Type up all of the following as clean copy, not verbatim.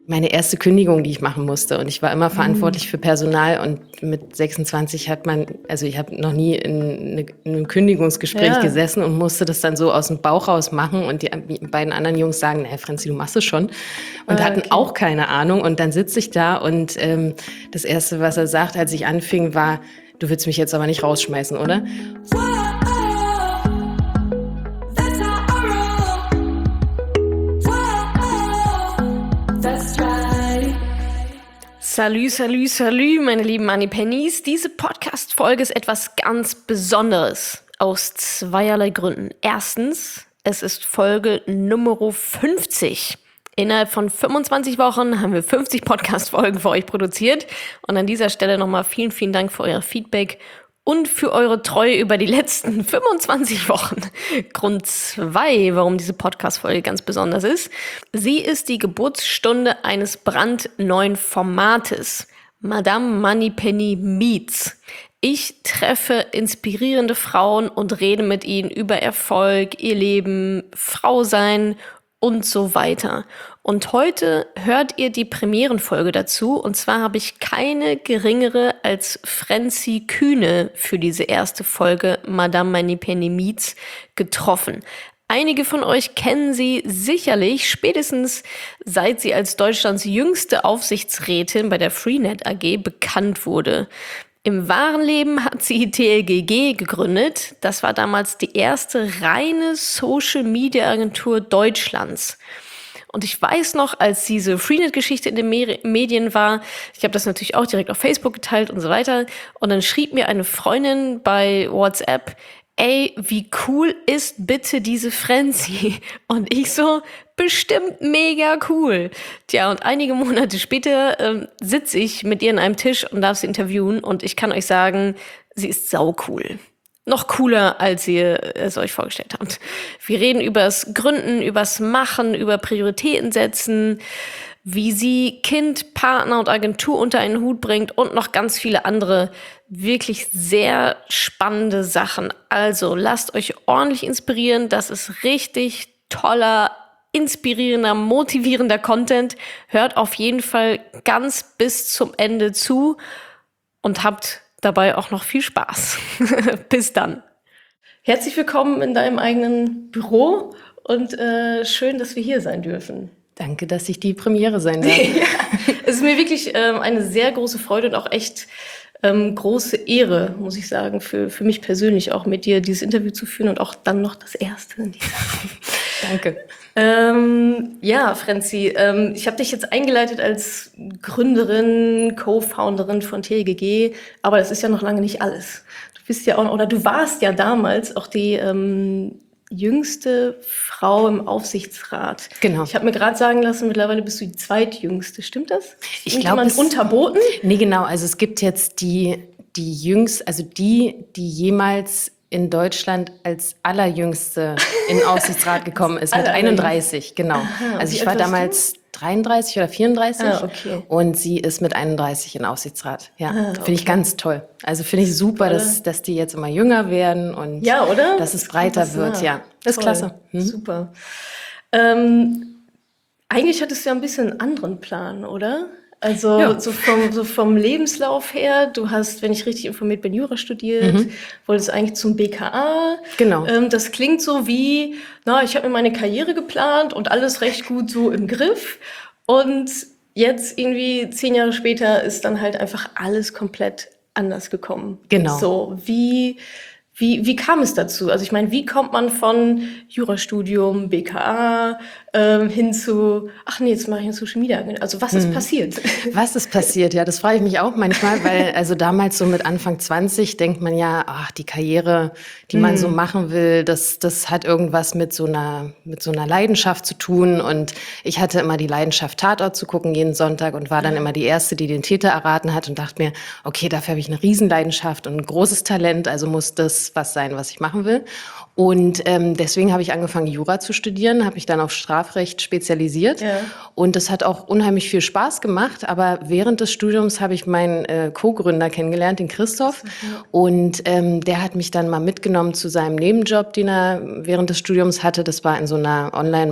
meine erste Kündigung, die ich machen musste. Und ich war immer verantwortlich für Personal. Und mit 26 ich habe noch nie in einem Kündigungsgespräch gesessen und musste das dann so aus dem Bauch raus machen. Und die beiden anderen Jungs sagen, naja, Franzi, du machst es schon. Und hatten auch keine Ahnung. Und dann sitze ich da und das Erste, was er sagt, als ich anfing, war, du willst mich jetzt aber nicht rausschmeißen, oder? Salü, meine lieben Moneypennies. Diese Podcast-Folge ist etwas ganz Besonderes. Aus zweierlei Gründen. Erstens, es ist Folge Nummer 50. Innerhalb von 25 Wochen haben wir 50 Podcast-Folgen für euch produziert. Und an dieser Stelle nochmal vielen, vielen Dank für euer Feedback und für eure Treue über die letzten 25 Wochen. Grund 2, warum diese Podcast-Folge ganz besonders ist. Sie ist die Geburtsstunde eines brandneuen Formates. Madame Moneypenny Meets. Ich treffe inspirierende Frauen und rede mit ihnen über Erfolg, ihr Leben, Frau sein und so weiter. Und heute hört ihr die Premierenfolge dazu. Und zwar habe ich keine geringere als Franzi Kühne für diese erste Folge Madame Moneypenny Meets getroffen. Einige von euch kennen sie sicherlich, spätestens seit sie als Deutschlands jüngste Aufsichtsrätin bei der Freenet AG bekannt wurde. Im wahren Leben hat sie TLGG gegründet. Das war damals die erste reine Social-Media-Agentur Deutschlands. Und ich weiß noch, als diese Freenet-Geschichte in den Medien war, ich habe das natürlich auch direkt auf Facebook geteilt und so weiter. Und dann schrieb mir eine Freundin bei WhatsApp, ey, wie cool ist bitte diese Franzi? Und ich so, bestimmt mega cool. Tja, und einige Monate später sitze ich mit ihr an einem Tisch und darf sie interviewen. Und ich kann euch sagen, sie ist saucool. Noch cooler, als ihr es euch vorgestellt habt. Wir reden übers Gründen, übers Machen, über Prioritäten setzen, wie sie Kind, Partner und Agentur unter einen Hut bringt und noch ganz viele andere wirklich sehr spannende Sachen. Also lasst euch ordentlich inspirieren. Das ist richtig toller, inspirierender, motivierender Content. Hört auf jeden Fall ganz bis zum Ende zu und habt dabei auch noch viel Spaß. Bis dann. Herzlich willkommen in deinem eigenen Büro und schön, dass wir hier sein dürfen. Danke, dass ich die Premiere sein darf. Ja, es ist mir wirklich eine sehr große Freude und auch echt große Ehre, muss ich sagen, für mich persönlich auch mit dir dieses Interview zu führen und auch dann noch das erste in dieser Danke. Ja, Franzi, ich habe dich jetzt eingeleitet als Gründerin, Co-Founderin von TLGG, aber das ist ja noch lange nicht alles. Du bist ja auch, oder du warst ja damals auch die jüngste Frau im Aufsichtsrat. Genau. Ich habe mir gerade sagen lassen, mittlerweile bist du die zweitjüngste. Stimmt das? Ich glaube, es unterboten? Nee, genau. Also es gibt jetzt die jüngst, also die jemals in Deutschland als allerjüngste in den Aufsichtsrat gekommen ist, mit 31, genau. Aha, also ich war damals 33 oder 34 okay. Und sie ist mit 31 in den Aufsichtsrat. Ja, okay. Finde ich ganz toll. Also finde ich super, dass die jetzt immer jünger werden und ja, oder? dass es breiter wird. Ja, das ist klasse. Super. Eigentlich hattest du ja ein bisschen einen anderen Plan, oder? Also ja. so vom Lebenslauf her, du hast, wenn ich richtig informiert bin, Jura studiert, wolltest eigentlich zum BKA. Genau. Das klingt so wie, ich habe mir meine Karriere geplant und alles recht gut so im Griff. Und jetzt irgendwie 10 Jahre später ist dann halt einfach alles komplett anders gekommen. Genau. So, wie kam es dazu? Also ich meine, wie kommt man von Jurastudium, BKA hin zu, jetzt mache ich eine Social Media. Also was ist passiert? Was ist passiert? Ja, das frage ich mich auch manchmal, weil also damals so mit Anfang 20 denkt man ja, die Karriere, die man so machen will, das hat irgendwas mit so einer Leidenschaft zu tun. Und ich hatte immer die Leidenschaft, Tatort zu gucken jeden Sonntag und war dann immer die Erste, die den Täter erraten hat und dachte mir, okay, dafür habe ich eine Riesenleidenschaft und ein großes Talent, also muss das das was sein, was ich machen will. Und deswegen habe ich angefangen, Jura zu studieren, habe mich dann auf Strafrecht spezialisiert. Ja. Und das hat auch unheimlich viel Spaß gemacht. Aber während des Studiums habe ich meinen Co-Gründer kennengelernt, den Christoph. Und der hat mich dann mal mitgenommen zu seinem Nebenjob, den er während des Studiums hatte. Das war in so einer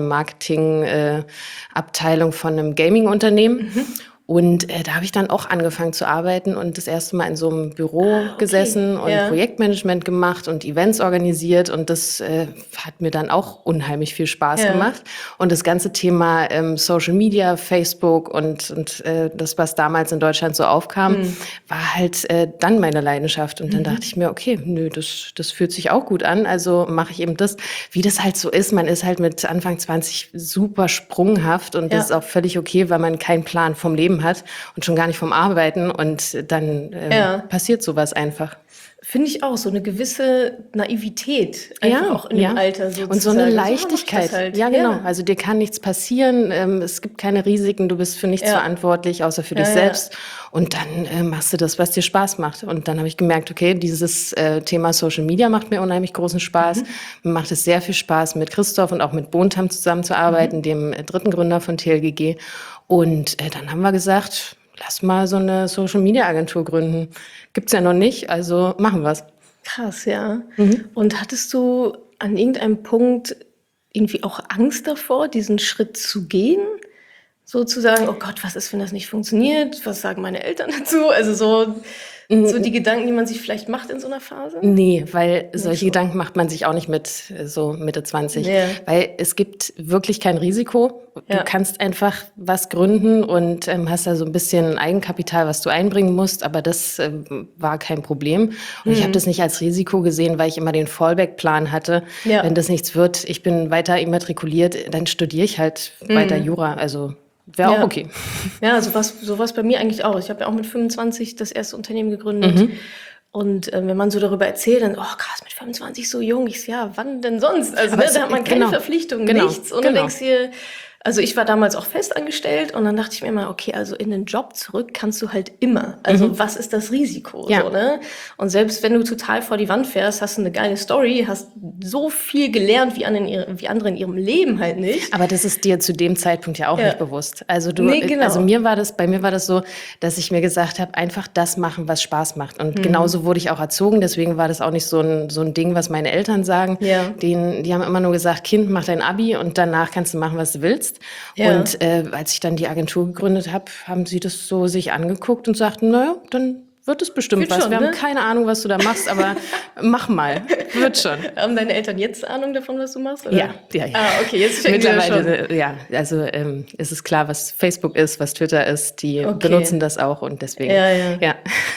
Online-Marketing-Abteilung von einem Gaming-Unternehmen. Und da habe ich dann auch angefangen zu arbeiten und das erste Mal in so einem Büro gesessen und Projektmanagement gemacht und Events organisiert. Und das hat mir dann auch unheimlich viel Spaß gemacht. Und das ganze Thema Social Media, Facebook und das, was damals in Deutschland so aufkam, war halt dann meine Leidenschaft. Und dann dachte ich mir, okay, nö, das fühlt sich auch gut an. Also mache ich eben das, wie das halt so ist. Man ist halt mit Anfang 20 super sprunghaft und das ist auch völlig okay, weil man keinen Plan vom Leben hat und schon gar nicht vom Arbeiten und dann passiert sowas einfach. Finde ich auch, so eine gewisse Naivität, einfach auch in dem Alter sozusagen. Und so eine Leichtigkeit. So halt. Ja, genau. Also dir kann nichts passieren, es gibt keine Risiken, du bist für nichts verantwortlich, außer für dich selbst. Und dann machst du das, was dir Spaß macht. Und dann habe ich gemerkt, okay, dieses Thema Social Media macht mir unheimlich großen Spaß. Mir macht es sehr viel Spaß, mit Christoph und auch mit Bontam zusammenzuarbeiten, dem dritten Gründer von TLGG. Und dann haben wir gesagt, lass mal so eine Social-Media-Agentur gründen. Gibt's ja noch nicht, also machen wir's. Krass, ja. Und hattest du an irgendeinem Punkt irgendwie auch Angst davor, diesen Schritt zu gehen? Sozusagen, oh Gott, was ist, wenn das nicht funktioniert? Was sagen meine Eltern dazu? Also so die Gedanken, die man sich vielleicht macht in so einer Phase? Nee, weil solche Gedanken macht man sich auch nicht mit so Mitte 20. Ja. Weil es gibt wirklich kein Risiko. Du kannst einfach was gründen und hast da so ein bisschen Eigenkapital, was du einbringen musst, aber das war kein Problem. Und ich habe das nicht als Risiko gesehen, weil ich immer den Fallback-Plan hatte. Ja. Wenn das nichts wird, ich bin weiter immatrikuliert, dann studiere ich halt weiter Jura. Also wäre auch okay. Ja, sowas bei mir eigentlich auch. Ich habe ja auch mit 25 das erste Unternehmen gegründet. Und wenn man so darüber erzählt, dann, oh krass, mit 25 so jung. Ich so, ja, wann denn sonst? Also da hat man keine Verpflichtung, nichts. Und du denkst hier, also ich war damals auch festangestellt und dann dachte ich mir immer, okay, also in den Job zurück kannst du halt immer. Also was ist das Risiko? Ja. So, ne? Und selbst wenn du total vor die Wand fährst, hast du eine geile Story, hast so viel gelernt wie andere in ihrem Leben halt nicht. Aber das ist dir zu dem Zeitpunkt ja auch nicht bewusst. Also genau. also bei mir war das so, dass ich mir gesagt habe, einfach das machen, was Spaß macht. Und genauso wurde ich auch erzogen. Deswegen war das auch nicht so ein Ding, was meine Eltern sagen. Ja. Die haben immer nur gesagt, Kind, mach dein Abi und danach kannst du machen, was du willst. Ja. Und als ich dann die Agentur gegründet habe, haben sie das so sich angeguckt und sagten, naja, dann wird es bestimmt was. Wir haben keine Ahnung, was du da machst, aber mach mal. Wird schon. Haben deine Eltern jetzt Ahnung davon, was du machst? Oder? Ja. Ah, okay, jetzt checken mittlerweile, ja. Also es ist klar, was Facebook ist, was Twitter ist. Die benutzen das auch und deswegen. Ja.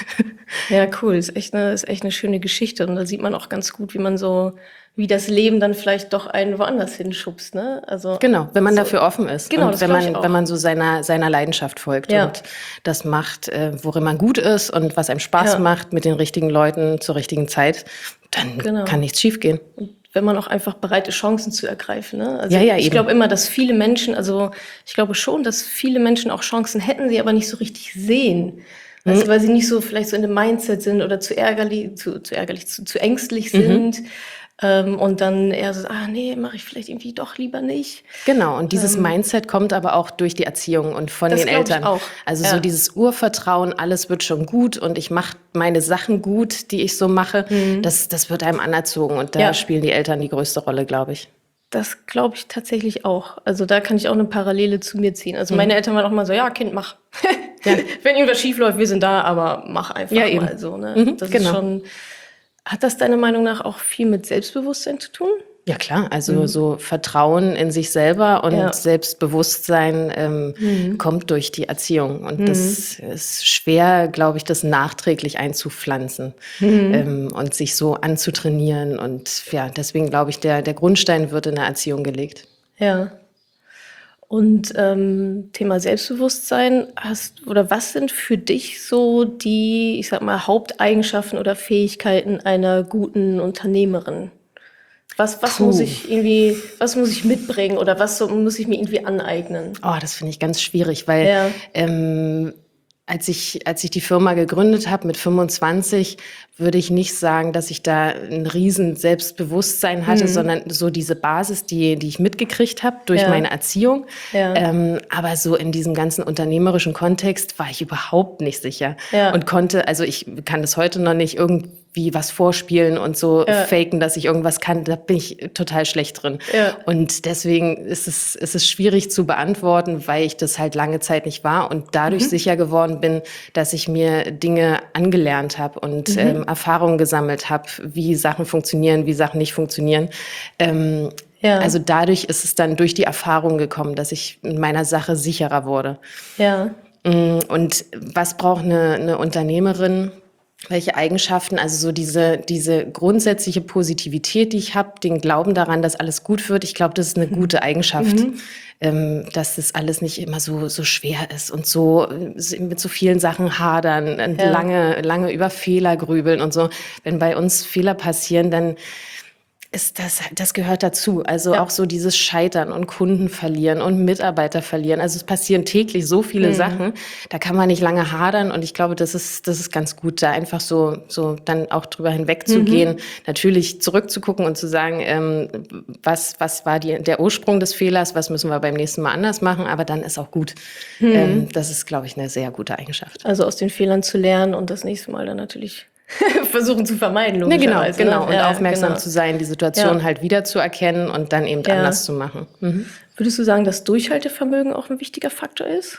Ja, cool. Ist echt eine schöne Geschichte. Und da sieht man auch ganz gut, wie das Leben dann vielleicht doch einen woanders hinschubst, ne? Also genau, wenn man dafür offen ist. Genau, und wenn man so seiner Leidenschaft folgt und das macht, worin man gut ist und was einem Spaß macht mit den richtigen Leuten zur richtigen Zeit, dann kann nichts schiefgehen. Und wenn man auch einfach bereit ist, Chancen zu ergreifen, ne? Also ja, ich glaube immer, dass viele Menschen, ich glaube schon, dass viele Menschen auch Chancen hätten, sie aber nicht so richtig sehen. Also, weil sie nicht so vielleicht so in dem Mindset sind oder zu ängstlich sind. Und dann eher so, nee, mache ich vielleicht irgendwie doch lieber nicht. Genau, und dieses Mindset kommt aber auch durch die Erziehung und von den Eltern. Ich auch. Also so dieses Urvertrauen, alles wird schon gut und ich mache meine Sachen gut, die ich so mache, das wird einem anerzogen und da spielen die Eltern die größte Rolle, glaube ich. Das glaube ich tatsächlich auch. Also da kann ich auch eine Parallele zu mir ziehen. Also meine Eltern waren auch mal so, ja, Kind, mach. Wenn irgendwas schief läuft, wir sind da, aber mach einfach mal so. Ne? Das ist schon. Hat das deiner Meinung nach auch viel mit Selbstbewusstsein zu tun? Ja klar, also so Vertrauen in sich selber und Selbstbewusstsein kommt durch die Erziehung. Und das ist schwer, glaube ich, das nachträglich einzupflanzen und sich so anzutrainieren. Und ja, deswegen glaube ich, der Grundstein wird in der Erziehung gelegt. Ja. Und Thema Selbstbewusstsein, was sind für dich so die, ich sag mal, Haupteigenschaften oder Fähigkeiten einer guten Unternehmerin? Was muss ich mitbringen oder muss ich mir irgendwie aneignen? Oh, das finde ich ganz schwierig, weil als ich die Firma gegründet habe mit 25, würde ich nicht sagen, dass ich da ein riesen Selbstbewusstsein hatte, sondern so diese Basis, die ich mitgekriegt habe durch meine Erziehung. Ja. Aber so in diesem ganzen unternehmerischen Kontext war ich überhaupt nicht sicher und ich kann das heute noch nicht irgendwie was vorspielen und so faken, dass ich irgendwas kann. Da bin ich total schlecht drin. Ja. Und deswegen ist es schwierig zu beantworten, weil ich das halt lange Zeit nicht war und dadurch sicher geworden bin, dass ich mir Dinge angelernt habe und Erfahrungen gesammelt habe, wie Sachen funktionieren, wie Sachen nicht funktionieren. Also dadurch ist es dann durch die Erfahrung gekommen, dass ich in meiner Sache sicherer wurde. Ja. Und was braucht eine Unternehmerin? Welche Eigenschaften? Also so diese grundsätzliche Positivität, die ich habe, den Glauben daran, dass alles gut wird. Ich glaube, das ist eine gute Eigenschaft, dass das alles nicht immer so schwer ist und so mit so vielen Sachen hadern und lange über Fehler grübeln und so. Wenn bei uns Fehler passieren, dann ist das gehört dazu. Also auch so dieses Scheitern und Kunden verlieren und Mitarbeiter verlieren. Also es passieren täglich so viele Sachen. Da kann man nicht lange hadern. Und ich glaube, das ist ganz gut, da einfach so dann auch drüber hinwegzugehen. Natürlich zurückzugucken und zu sagen, was war der Ursprung des Fehlers? Was müssen wir beim nächsten Mal anders machen? Aber dann ist auch gut. Das ist, glaube ich, eine sehr gute Eigenschaft. Also aus den Fehlern zu lernen und das nächste Mal dann natürlich versuchen zu vermeiden, logischerweise. Genau. Und aufmerksam zu sein, die Situation halt wiederzuerkennen und dann eben anders zu machen. Würdest du sagen, dass Durchhaltevermögen auch ein wichtiger Faktor ist?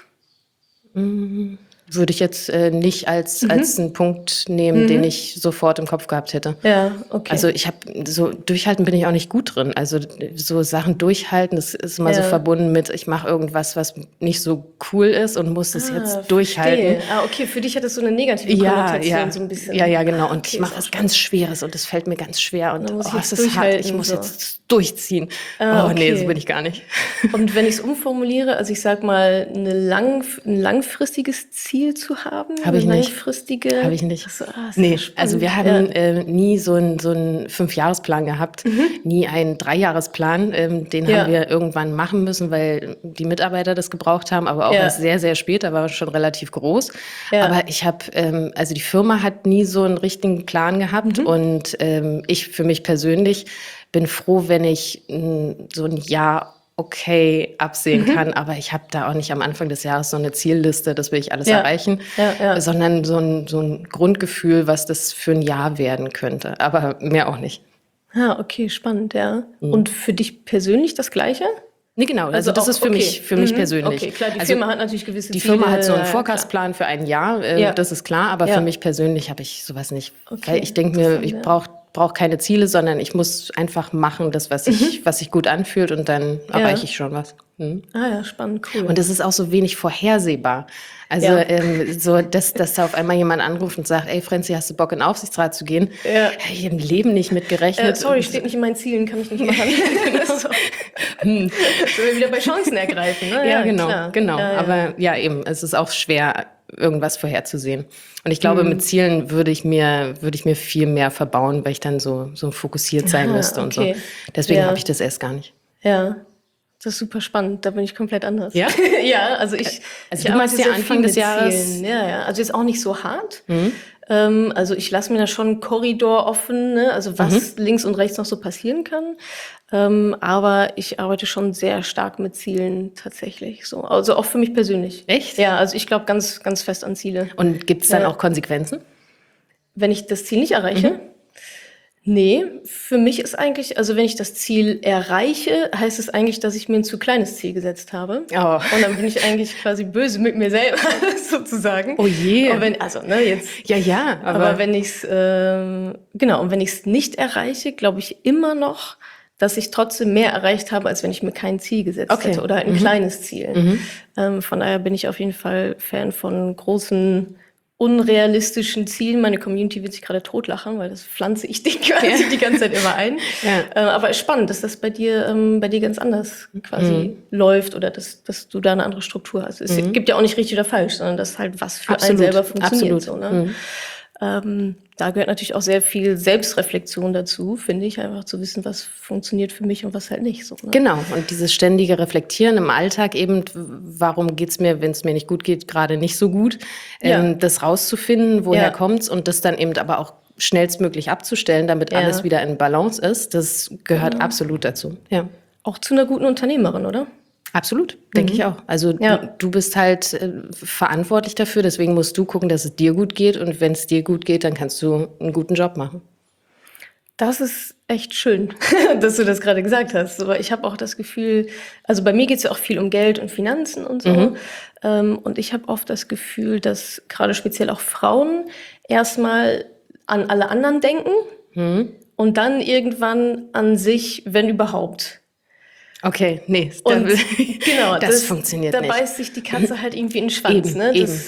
Würde ich jetzt nicht als einen Punkt nehmen, den ich sofort im Kopf gehabt hätte. Ja, okay. Also ich habe so durchhalten bin ich auch nicht gut drin. Also so Sachen durchhalten, das ist immer so verbunden mit, ich mache irgendwas, was nicht so cool ist und muss das jetzt durchhalten. Okay, für dich hat das so eine negative Konnotation so ein bisschen. Ja, genau. Und ich mache was ganz Schweres und es fällt mir ganz schwer und es ist hart. Ich muss jetzt durchziehen. Nee, so bin ich gar nicht. Und wenn ich es umformuliere, also ich sag mal, ein langfristiges Ziel zu haben? Habe ich nicht. Habe ich nicht. Nee, also wir haben nie so einen 5-Jahresplan gehabt, nie einen 3-Jahresplan. Den haben wir irgendwann machen müssen, weil die Mitarbeiter das gebraucht haben, aber auch erst sehr, sehr spät, da war wir schon relativ groß. Ja. Aber ich habe, also die Firma hat nie so einen richtigen Plan gehabt und ich für mich persönlich bin froh, wenn ich so ein Jahr absehen kann, aber ich habe da auch nicht am Anfang des Jahres so eine Zielliste, das will ich alles erreichen, sondern so ein Grundgefühl, was das für ein Jahr werden könnte, aber mehr auch nicht. Ah, okay, spannend, Und für dich persönlich das Gleiche? Nee, genau. Also das ist für mich persönlich. Okay, klar, die Firma hat natürlich gewisse Ziele. Die Firma hat so einen Forecastplan für ein Jahr, das ist klar, aber für mich persönlich habe ich sowas nicht. Okay, weil ich denke mir, ich brauche keine Ziele, sondern ich muss einfach machen, das, was sich gut anfühlt und dann erreiche ich schon was. Ah ja, spannend, cool. Und das ist auch so wenig vorhersehbar. Also so, dass da auf einmal jemand anruft und sagt, ey Franzi, hast du Bock, in den Aufsichtsrat zu gehen? Ja. Ich habe im Leben nicht mit gerechnet. Sorry, steht nicht in meinen Zielen, kann ich nicht machen. So wir wieder bei Chancen ergreifen, ne? Ja, genau. Ja. Aber eben, es ist auch schwer, irgendwas vorherzusehen. Und ich glaube, mit Zielen würde ich mir viel mehr verbauen, weil ich dann so fokussiert sein müsste und so. Deswegen habe ich das erst gar nicht. Ja. Das ist super spannend, da bin ich komplett anders. Ja? Ja, also ich du meinst ja Anfang des Jahres? Ja. Also jetzt auch nicht so hart. Also ich lasse mir da schon einen Korridor offen, ne? Also was links und rechts noch so passieren kann. Aber ich arbeite schon sehr stark mit Zielen tatsächlich. So. Also auch für mich persönlich. Echt? Ja, also ich glaube ganz, ganz fest an Ziele. Und gibt es dann auch Konsequenzen? Wenn ich das Ziel nicht erreiche? Nee, für mich ist eigentlich, also wenn ich das Ziel erreiche, heißt es eigentlich, dass ich mir ein zu kleines Ziel gesetzt habe. Oh. Und dann bin ich eigentlich quasi böse mit mir selber, sozusagen. Oh je. Und jetzt. Ja. Aber wenn ich es, und wenn ich es nicht erreiche, glaube ich immer noch, dass ich trotzdem mehr erreicht habe, als wenn ich mir kein Ziel gesetzt hätte oder ein kleines Ziel. Von daher bin ich auf jeden Fall Fan von großen, unrealistischen Zielen. Meine Community wird sich gerade totlachen, weil das pflanze ich die ganze Zeit immer ein. Aber es ist spannend, dass das bei dir ganz anders quasi läuft oder dass du da eine andere Struktur hast. Es gibt ja auch nicht richtig oder falsch, sondern das ist halt, was für einen selber funktioniert. So, ne? Da gehört natürlich auch sehr viel Selbstreflexion dazu, finde ich, einfach zu wissen, was funktioniert für mich und was halt nicht so. Ne? Genau, und dieses ständige Reflektieren im Alltag eben, warum geht's mir, wenn es mir nicht gut geht, gerade nicht so gut, das rauszufinden, woher kommt's und das dann eben aber auch schnellstmöglich abzustellen, damit alles wieder in Balance ist, das gehört absolut dazu. Ja. Auch zu einer guten Unternehmerin, oder? Absolut, denke ich auch. Also du bist halt verantwortlich dafür, deswegen musst du gucken, dass es dir gut geht und wenn es dir gut geht, dann kannst du einen guten Job machen. Das ist echt schön, dass du das gerade gesagt hast. Aber ich habe auch das Gefühl, also bei mir geht es ja auch viel um Geld und Finanzen und so. Und ich habe oft das Gefühl, dass gerade speziell auch Frauen erstmal an alle anderen denken und dann irgendwann an sich, wenn überhaupt. Okay, nee, genau, das funktioniert nicht. Da beißt sich die Katze halt irgendwie in den Schwanz. Eben, ne? Das,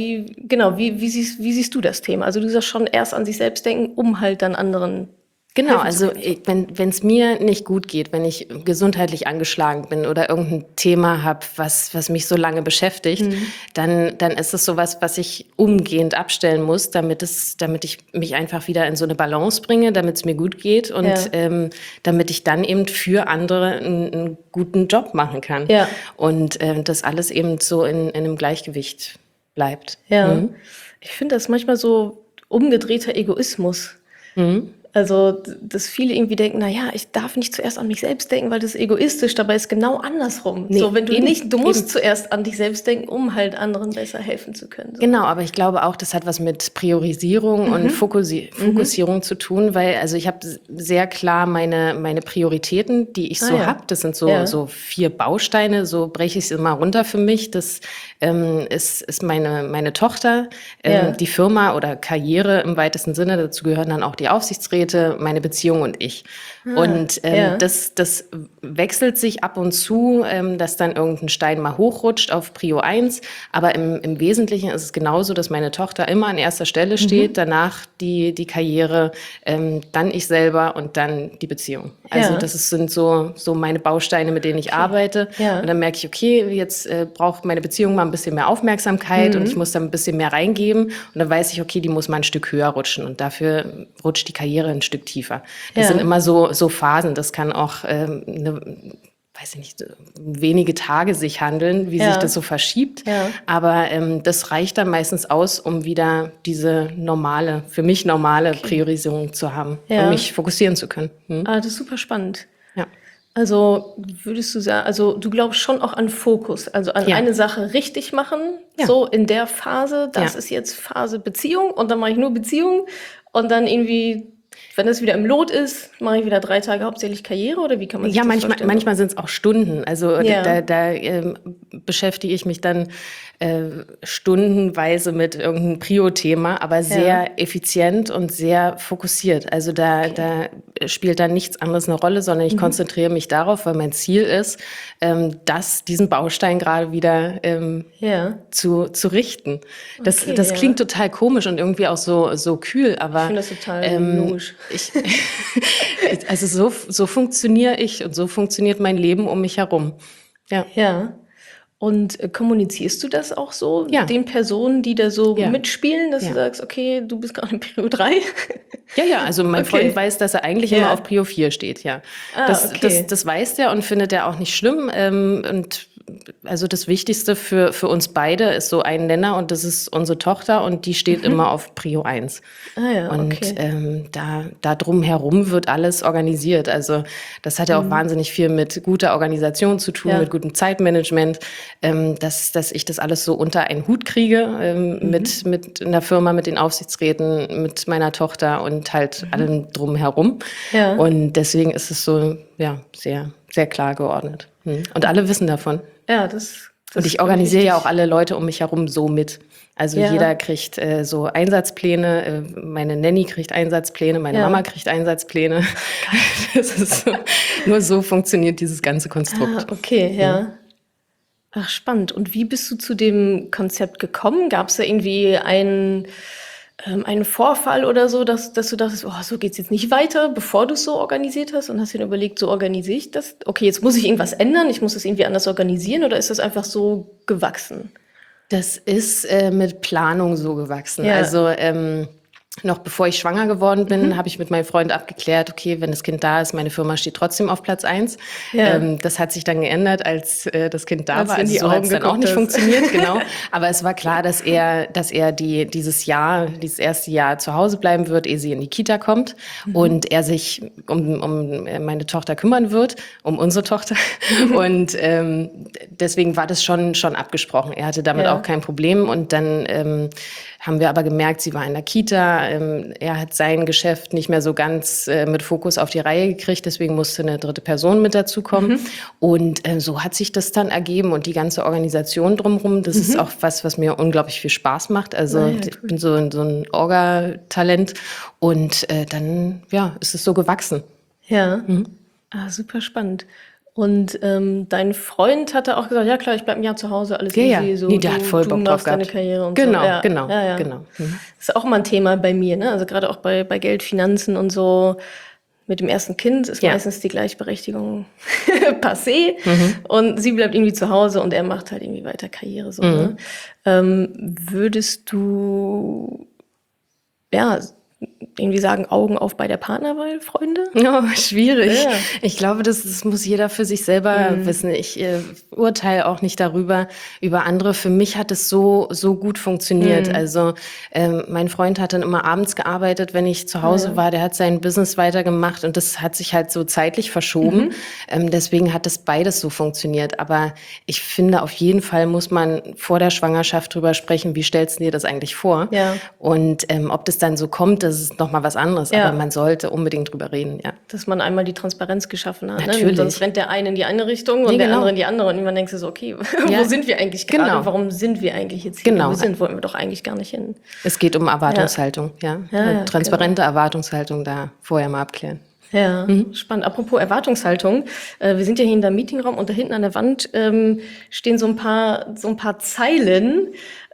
wie siehst du das Thema? Also du sagst schon erst an sich selbst denken, um halt dann anderen Genau, also wenn es mir nicht gut geht, wenn ich gesundheitlich angeschlagen bin oder irgendein Thema habe, was mich so lange beschäftigt, dann ist es sowas, was ich umgehend abstellen muss, damit ich mich einfach wieder in so eine Balance bringe, damit es mir gut geht und damit ich dann eben für andere einen guten Job machen kann. Ja. Und das alles eben so in einem Gleichgewicht bleibt. Ja, ich finde das manchmal so umgedrehter Egoismus. Also, dass viele irgendwie denken, naja, ich darf nicht zuerst an mich selbst denken, weil das ist egoistisch, dabei ist genau andersrum. Nee, so, wenn du musst zuerst an dich selbst denken, um halt anderen besser helfen zu können. So. Genau, aber ich glaube auch, das hat was mit Priorisierung und Fokussierung zu tun, weil, also ich habe sehr klar meine Prioritäten, die ich habe. Das sind so 4 Bausteine, so breche ich es immer runter für mich. Das ist meine Tochter, die Firma oder Karriere im weitesten Sinne, dazu gehören dann auch die Aufsichtsräte, meine Beziehung und ich. Das wechselt sich ab und zu, dass dann irgendein Stein mal hochrutscht auf Prio 1. Aber im Wesentlichen ist es genauso, dass meine Tochter immer an erster Stelle steht, danach die Karriere, dann ich selber und dann die Beziehung. Also sind so meine Bausteine, mit denen ich arbeite. Ja. Und dann merke ich, okay, jetzt braucht meine Beziehung mal ein bisschen mehr Aufmerksamkeit und ich muss da ein bisschen mehr reingeben. Und dann weiß ich, okay, die muss mal ein Stück höher rutschen und dafür rutscht die Karriere ein Stück tiefer. Das sind immer so Phasen. Das kann auch wenige Tage sich handeln, wie sich das so verschiebt. Ja. Aber das reicht dann meistens aus, um wieder diese für mich normale Priorisierung zu haben und mich fokussieren zu können. Das ist super spannend. Ja. Also würdest du sagen, also du glaubst schon auch an Fokus, also an eine Sache richtig machen, so in der Phase, das ist jetzt Phase Beziehung und dann mache ich nur Beziehung und dann irgendwie, wenn das wieder im Lot ist, mache ich wieder 3 Tage hauptsächlich Karriere oder wie kann man sich das vorstellen? Manchmal sind es auch Stunden. Also da beschäftige ich mich dann stundenweise mit irgendeinem Prio-Thema, aber sehr effizient und sehr fokussiert. Also da spielt dann nichts anderes eine Rolle, sondern ich konzentriere mich darauf, weil mein Ziel ist, diesen Baustein gerade wieder zu richten. Das klingt total komisch und irgendwie auch so kühl, aber ich finde das total logisch. Also so funktioniere ich und so funktioniert mein Leben um mich herum. Ja. Und kommunizierst du das auch so den Personen, die da so mitspielen, dass du sagst, okay, du bist gerade in Prio 3? Ja, also mein Freund weiß, dass er eigentlich immer auf Prio 4 steht, Das weiß der und findet er auch nicht schlimm. Und also das Wichtigste für uns beide ist so ein Nenner und das ist unsere Tochter und die steht immer auf Prio 1. Und da drumherum wird alles organisiert. Also das hat ja auch wahnsinnig viel mit guter Organisation zu tun, mit gutem Zeitmanagement, dass ich das alles so unter einen Hut kriege mit einer Firma, mit den Aufsichtsräten, mit meiner Tochter und halt allem drumherum. Ja. Und deswegen ist es so sehr, sehr klar geordnet. Und alle wissen davon. Ja, und ich organisiere ja auch alle Leute um mich herum so mit. Also jeder kriegt so Einsatzpläne, meine Nanny kriegt Einsatzpläne, meine Mama kriegt Einsatzpläne. Das ist nur so funktioniert dieses ganze Konstrukt. Ach, spannend. Und wie bist du zu dem Konzept gekommen? Gab es da irgendwie einen Vorfall oder so, dass du dachtest, so geht's jetzt nicht weiter, bevor du es so organisiert hast und hast dir dann überlegt, so organisiere ich das? Okay, jetzt muss ich irgendwas ändern, ich muss das irgendwie anders organisieren oder ist das einfach so gewachsen? Das ist mit Planung so gewachsen. Also noch bevor ich schwanger geworden bin, habe ich mit meinem Freund abgeklärt, okay, wenn das Kind da ist, meine Firma steht trotzdem auf Platz 1. Ja. Das hat sich dann geändert, als das Kind da Als war. du in Also die so hat Augen es dann auch geguckt nicht hast. funktioniert, genau. Aber es war klar, dass er dieses erste Jahr zu Hause bleiben wird, ehe sie in die Kita kommt. Und er sich um meine Tochter kümmern wird, um unsere Tochter. Und deswegen war das schon abgesprochen. Er hatte damit auch kein Problem. Und dann haben wir aber gemerkt, sie war in der Kita. Er hat sein Geschäft nicht mehr so ganz mit Fokus auf die Reihe gekriegt. Deswegen musste eine dritte Person mit dazukommen. Und so hat sich das dann ergeben. Und die ganze Organisation drumherum, das ist auch was mir unglaublich viel Spaß macht. Also ich bin so ein Orga-Talent. Und dann ist es so gewachsen. Ja, super spannend. Und dein Freund hatte auch gesagt, ja klar, ich bleib ein Jahr zu Hause, alles easy. So, Nee, der hat voll du Bock drauf machst deine gehabt. Karriere und Genau, so. Ja, genau. Das ist auch immer ein Thema bei mir, ne? Also gerade auch bei Geld, Finanzen und so. Mit dem ersten Kind ist meistens die Gleichberechtigung passé. Und sie bleibt irgendwie zu Hause und er macht halt irgendwie weiter Karriere. So, ne? Würdest du irgendwie sagen, Augen auf bei der Partnerwahl, Freunde? Oh, schwierig. Ja. Ich glaube, das muss jeder für sich selber wissen. Ich urteile auch nicht über andere. Für mich hat es so gut funktioniert. Also mein Freund hat dann immer abends gearbeitet, wenn ich zu Hause war. Der hat sein Business weitergemacht und das hat sich halt so zeitlich verschoben. Deswegen hat das beides so funktioniert. Aber ich finde, auf jeden Fall muss man vor der Schwangerschaft drüber sprechen, wie stellst du dir das eigentlich vor? Ja. Und ob das dann so kommt, das ist nochmal was anderes. Ja. Aber man sollte unbedingt drüber reden, ja. Dass man einmal die Transparenz geschaffen hat. Natürlich. Ne? Sonst rennt der eine in die eine Richtung und Nee, der genau. andere in die andere. Und irgendwann denkst du so, okay, wo sind wir eigentlich gerade? Genau. Warum sind wir eigentlich jetzt hier? Genau. Wo wir sind, wollten wir doch eigentlich gar nicht hin. Es geht um Erwartungshaltung, ja. Ja, Transparente Erwartungshaltung da vorher mal abklären. Ja, spannend. Apropos Erwartungshaltung. Wir sind ja hier in der Meetingraum und da hinten an der Wand stehen so ein paar Zeilen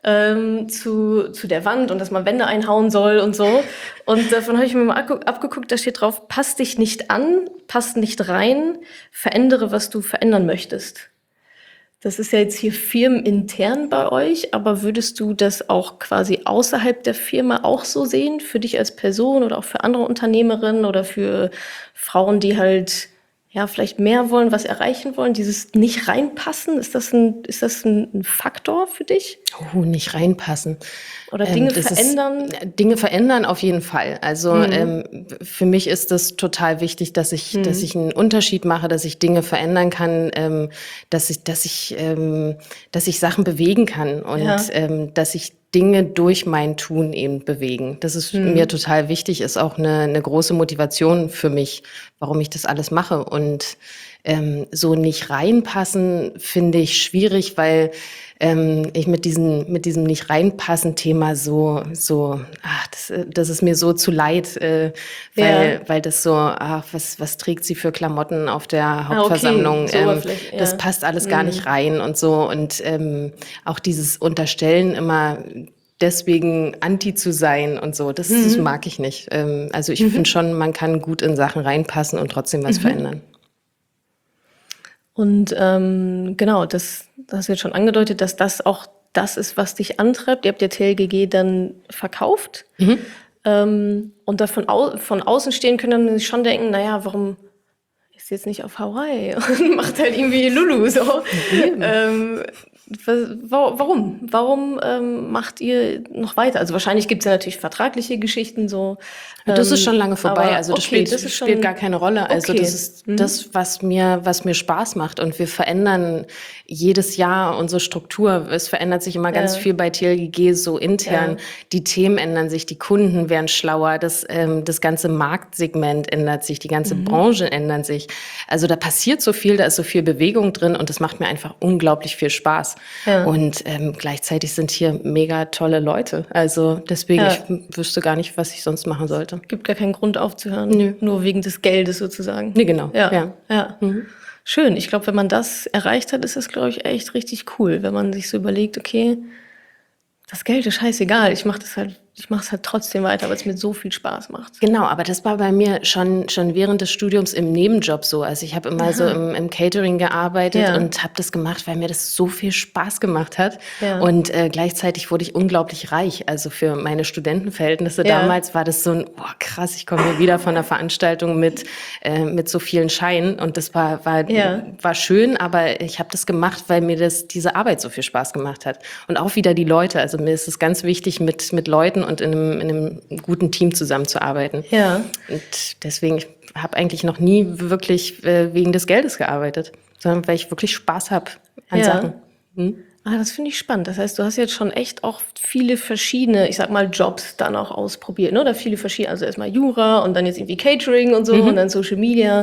zu der Wand und dass man Wände einhauen soll und so. Und davon habe ich mir mal abgeguckt, da steht drauf, pass dich nicht an, pass nicht rein, verändere, was du verändern möchtest. Das ist ja jetzt hier firmenintern bei euch, aber würdest du das auch quasi außerhalb der Firma auch so sehen, für dich als Person oder auch für andere Unternehmerinnen oder für Frauen, die halt vielleicht mehr wollen, was erreichen wollen, dieses nicht reinpassen, ist das ein Faktor für dich? Oh, nicht reinpassen. Oder Dinge verändern? Dinge verändern auf jeden Fall. Also für mich ist das total wichtig, dass ich einen Unterschied mache, dass ich Dinge verändern kann, dass ich Sachen bewegen kann und dass ich Dinge durch mein Tun eben bewegen. Das ist mir total wichtig, ist auch eine große Motivation für mich, warum ich das alles mache. Und so nicht reinpassen finde ich schwierig, weil ich mit diesem nicht reinpassen Thema das ist mir so zu leid, weil das so, was trägt sie für Klamotten auf der Hauptversammlung? Okay. Das passt alles gar nicht rein und so. Und auch dieses Unterstellen immer deswegen anti zu sein und so, das mag ich nicht. Also ich finde schon, man kann gut in Sachen reinpassen und trotzdem was verändern. Und genau, das hast du jetzt schon angedeutet, dass das auch das ist, was dich antreibt. Ihr habt ja TLGG dann verkauft. Und da von außen stehen können dann schon denken, naja, warum ist jetzt nicht auf Hawaii und macht halt irgendwie Lulu so. Warum? Warum macht ihr noch weiter? Also wahrscheinlich gibt es ja natürlich vertragliche Geschichten so. Das ist schon lange vorbei, also das okay, spielt gar keine Rolle. Also okay. das ist das, was mir Spaß macht. Und wir verändern jedes Jahr unsere Struktur. Es verändert sich immer ganz viel bei TLGG so intern. Die Themen ändern sich, die Kunden werden schlauer, das ganze Marktsegment ändert sich, die ganze Branche ändert sich. Also da passiert so viel, da ist so viel Bewegung drin und das macht mir einfach unglaublich viel Spaß. Ja. Und gleichzeitig sind hier mega tolle Leute. Also deswegen, ich wüsste gar nicht, was ich sonst machen sollte. Gibt gar keinen Grund aufzuhören. Nö. Nur wegen des Geldes sozusagen. Nee, genau. Ja. Schön. Ich glaube, wenn man das erreicht hat, ist das, glaube ich, echt richtig cool. Wenn man sich so überlegt, okay, das Geld ist scheißegal. Ich mache das halt ich mache es halt trotzdem weiter, weil es mir so viel Spaß macht. Genau, aber das war bei mir schon während des Studiums im Nebenjob so. Also ich habe immer so im Catering gearbeitet und habe das gemacht, weil mir das so viel Spaß gemacht hat. Ja. Und gleichzeitig wurde ich unglaublich reich. Also für meine Studentenverhältnisse damals war das so ein, krass, ich komme hier wieder von einer Veranstaltung mit so vielen Scheinen. Und das war schön, aber ich habe das gemacht, weil mir diese Arbeit so viel Spaß gemacht hat. Und auch wieder die Leute. Also mir ist es ganz wichtig, mit Leuten und in einem guten Team zusammenzuarbeiten. Ja. Und deswegen, ich habe eigentlich noch nie wirklich wegen des Geldes gearbeitet, sondern weil ich wirklich Spaß habe an Sachen. Das finde ich spannend. Das heißt, du hast jetzt schon echt auch viele verschiedene, ich sag mal, Jobs dann auch ausprobiert, ne? Oder viele verschiedene, also erstmal Jura und dann jetzt irgendwie Catering und so und dann Social Media.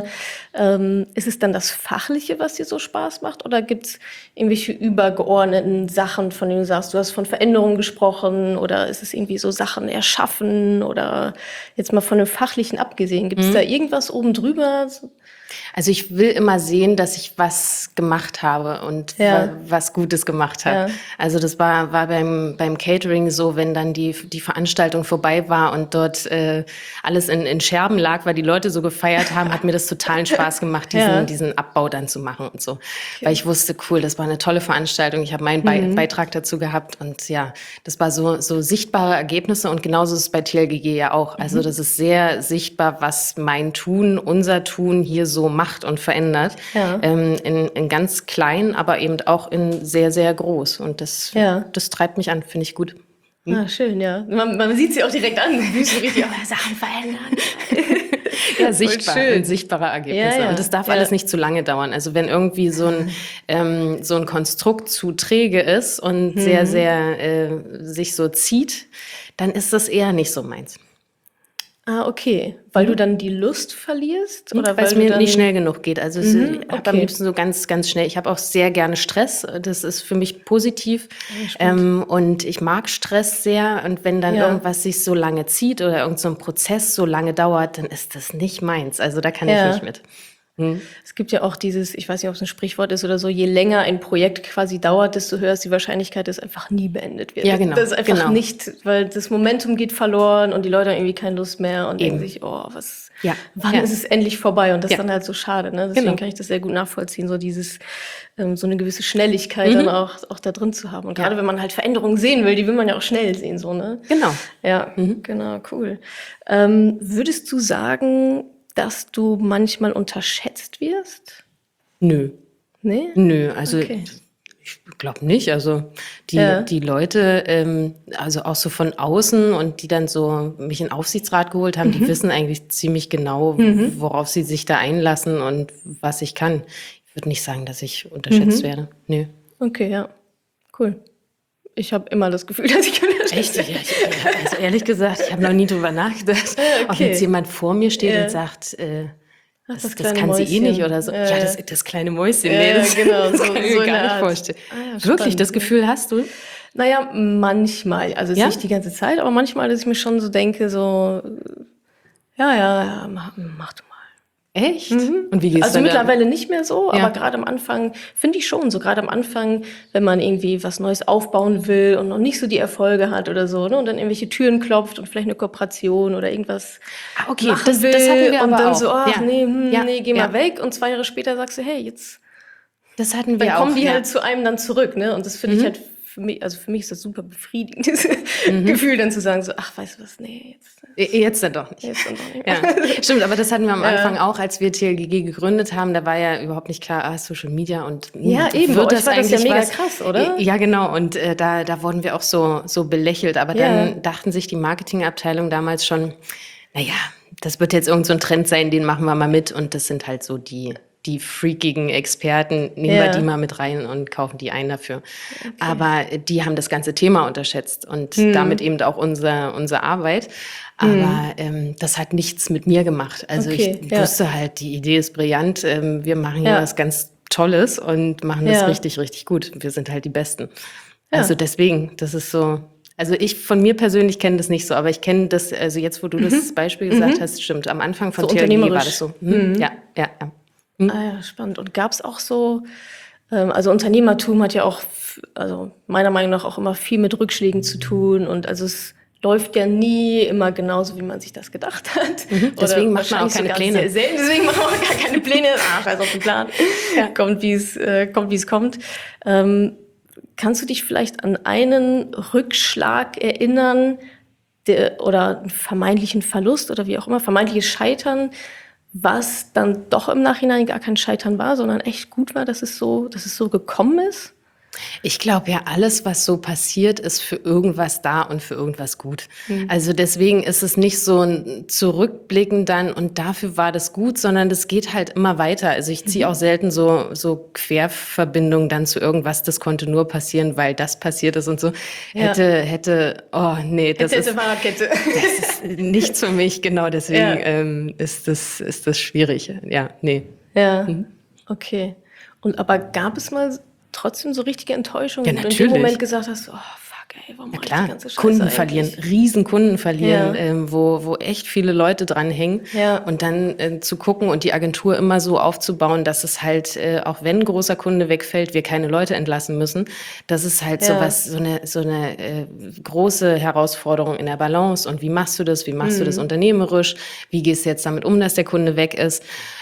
Ist es dann das Fachliche, was dir so Spaß macht? Oder gibt es irgendwelche übergeordneten Sachen, von denen du sagst, du hast von Veränderungen gesprochen oder ist es irgendwie so Sachen erschaffen oder jetzt mal von dem Fachlichen abgesehen? Gibt es da irgendwas oben drüber? Also ich will immer sehen, dass ich was gemacht habe und was Gutes gemacht habe. Ja. Also das war beim Catering so, wenn dann die Veranstaltung vorbei war und dort alles in Scherben lag, weil die Leute so gefeiert haben, hat mir das totalen Spaß gemacht, diesen Abbau dann zu machen und so. Okay. Weil ich wusste, cool, das war eine tolle Veranstaltung, ich habe meinen Beitrag dazu gehabt und ja, das war so sichtbare Ergebnisse und genauso ist es bei TLGG ja auch. Also das ist sehr sichtbar, was mein Tun, unser Tun hier so macht und verändert. Ja. In ganz klein, aber eben auch in sehr, sehr groß. Und das treibt mich an, finde ich gut. Schön, ja. Man sieht sie auch direkt an, wie sie richtig Sachen verändern. Ja, sichtbare Ergebnisse. Ja. Und das darf alles nicht zu lange dauern. Also wenn irgendwie so ein Konstrukt zu träge ist und sehr, sehr sich so zieht, dann ist das eher nicht so meins. Okay. Weil du dann die Lust verlierst? Oder weil es mir nicht schnell genug geht. Also ich habe am liebsten so ganz, ganz schnell. Ich habe auch sehr gerne Stress. Das ist für mich positiv. Und ich mag Stress sehr. Und wenn dann irgendwas sich so lange zieht oder irgend so ein Prozess so lange dauert, dann ist das nicht meins. Also da kann ich nicht mit. Es gibt ja auch dieses, ich weiß nicht, ob es ein Sprichwort ist oder so, je länger ein Projekt quasi dauert, desto höher ist die Wahrscheinlichkeit, dass es einfach nie beendet wird. Ja, genau. Das ist einfach nicht, weil das Momentum geht verloren und die Leute haben irgendwie keine Lust mehr und denken sich, wann ist es endlich vorbei? Und das ist dann halt so schade, ne? Deswegen kann ich das sehr gut nachvollziehen, so dieses, so eine gewisse Schnelligkeit dann auch da drin zu haben. Und gerade wenn man halt Veränderungen sehen will, die will man ja auch schnell sehen, so, ne? Genau. Ja, genau, cool. Würdest du sagen, dass du manchmal unterschätzt wirst? Nö. Nee? Nö, also ich glaube nicht. Also die Leute, also auch so von außen und die dann so mich in den Aufsichtsrat geholt haben, die wissen eigentlich ziemlich genau, worauf sie sich da einlassen und was ich kann. Ich würde nicht sagen, dass ich unterschätzt werde. Nö. Okay, ja. Cool. Ich habe immer das Gefühl, dass ich Echt? Ja, also ehrlich gesagt, ich habe noch nie drüber nachgedacht. Ob jetzt jemand vor mir steht und sagt, das kann Mäuschen. Sie eh nicht oder so. Ja, das kleine Mäuschen. Nee, das, genau, das kann ich mir gar nicht vorstellen. Wirklich, das Gefühl hast du? Naja, manchmal. Also es ist nicht die ganze Zeit, aber manchmal, dass ich mir schon so denke, so, mach du mal. Echt? Und wie geht's also mittlerweile nicht mehr so, aber gerade am Anfang finde ich schon so. Gerade am Anfang, wenn man irgendwie was Neues aufbauen will und noch nicht so die Erfolge hat oder so, ne, und dann irgendwelche Türen klopft und vielleicht eine Kooperation oder irgendwas machen will, das hatten wir und aber dann auch. So, geh mal weg. Und 2 Jahre später sagst du, hey, jetzt. Das hatten wir dann auch. Dann kommen die halt zu einem dann zurück, ne? Und das finde ich halt für mich ist das super befriedigendes Gefühl, dann zu sagen, so, ach, weißt du was, nee, jetzt dann doch nicht. Jetzt dann doch nicht. Ja, stimmt, aber das hatten wir am Anfang auch, als wir TLGG gegründet haben, da war ja überhaupt nicht klar, Social Media und eben, wird das eigentlich ja mega krass, oder? Ja, genau, und da wurden wir auch so belächelt, aber dann dachten sich die Marketingabteilung damals schon, naja, das wird jetzt irgend so ein Trend sein, den machen wir mal mit und das sind halt so die freakigen Experten, nehmen wir die mal mit rein und kaufen die ein dafür. Okay. Aber die haben das ganze Thema unterschätzt und damit eben auch unsere Arbeit. Aber das hat nichts mit mir gemacht. Also ich wusste halt, die Idee ist brillant. Wir machen hier was ganz Tolles und machen das richtig, richtig gut. Wir sind halt die Besten. Ja. Also deswegen, das ist so. Also ich von mir persönlich kenne das nicht so, aber ich kenne das, also jetzt, wo du das Beispiel gesagt hast, stimmt. Am Anfang von so TLG war das so. Ja. Ja, spannend. Und gab es auch so, also Unternehmertum hat ja auch, also meiner Meinung nach auch immer viel mit Rückschlägen zu tun und also es läuft ja nie immer genauso, wie man sich das gedacht hat. Deswegen macht man auch keine Pläne. Sehr selten, deswegen machen wir auch gar keine Pläne. Scheiß auf den Plan. Kommt, wie es kommt. Kannst du dich vielleicht an einen Rückschlag erinnern, oder einen vermeintlichen Verlust oder wie auch immer, vermeintliches Scheitern, was dann doch im Nachhinein gar kein Scheitern war, sondern echt gut war, dass es so gekommen ist? Ich glaube ja, alles, was so passiert, ist für irgendwas da und für irgendwas gut. Also deswegen ist es nicht so ein Zurückblicken dann und dafür war das gut, sondern das geht halt immer weiter. Also ich ziehe auch selten so Querverbindungen dann zu irgendwas, das konnte nur passieren, weil das passiert ist und so. Oh nee, das ist Fahrradkette. Das ist nichts für mich, genau, deswegen ist das schwierig. Ja, nee. Ja, okay. Und aber gab es mal trotzdem so richtige Enttäuschung, Ja, wo du in natürlich. dem Moment gesagt hast, oh fuck, ey, warum mache ich die ganze Scheiße Kunden eigentlich? verlieren, Riesenkunden verlieren, wo echt viele Leute dranhängen. Ja. Und dann zu gucken und die Agentur immer so aufzubauen, dass es halt, auch wenn ein großer Kunde wegfällt, wir keine Leute entlassen müssen. Das ist halt so eine große Herausforderung in der Balance. Und wie machst du das? Wie machst du das unternehmerisch? Wie gehst du jetzt damit um, dass der Kunde weg ist?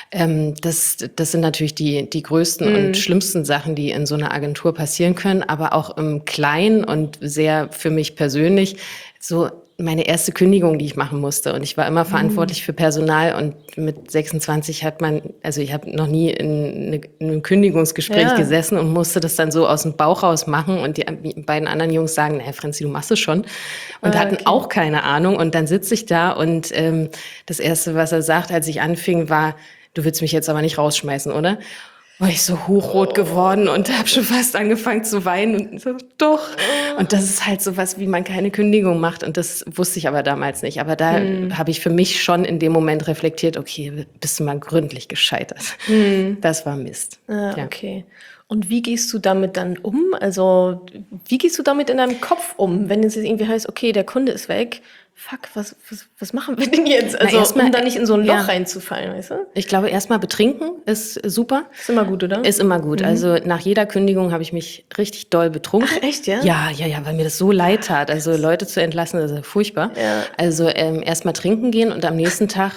Das sind natürlich die größten und schlimmsten Sachen, die in so einer Agentur passieren können, aber auch im Kleinen und sehr für mich persönlich so meine erste Kündigung, die ich machen musste. Und ich war immer verantwortlich für Personal und mit 26 ich habe noch nie in einem Kündigungsgespräch gesessen und musste das dann so aus dem Bauch raus machen und die beiden anderen Jungs sagen, naja, Franzi, du machst es schon. Und hatten auch keine Ahnung. Und dann sitze ich da und das Erste, was er sagt, als ich anfing, war, du willst mich jetzt aber nicht rausschmeißen, oder? War ich so hochrot geworden und habe schon fast angefangen zu weinen und so, doch. Und das ist halt so was, wie man keine Kündigung macht und das wusste ich aber damals nicht. Aber da habe ich für mich schon in dem Moment reflektiert, okay, bist du mal gründlich gescheitert. Das war Mist. Ja. Okay. Und wie gehst du damit dann um? Also, wie gehst du damit in deinem Kopf um, wenn es jetzt irgendwie heißt, okay, der Kunde ist weg, fuck, was machen wir denn jetzt? Also, um da nicht in so ein Loch reinzufallen, weißt du? Ich glaube, erstmal betrinken ist super. Ist immer gut, oder? Ist immer gut. Also nach jeder Kündigung habe ich mich richtig doll betrunken. Ach, echt, ja? Ja, weil mir das so leid tat. Also Leute zu entlassen, das ist ja furchtbar. Ja. Also erstmal trinken gehen und am nächsten Tag,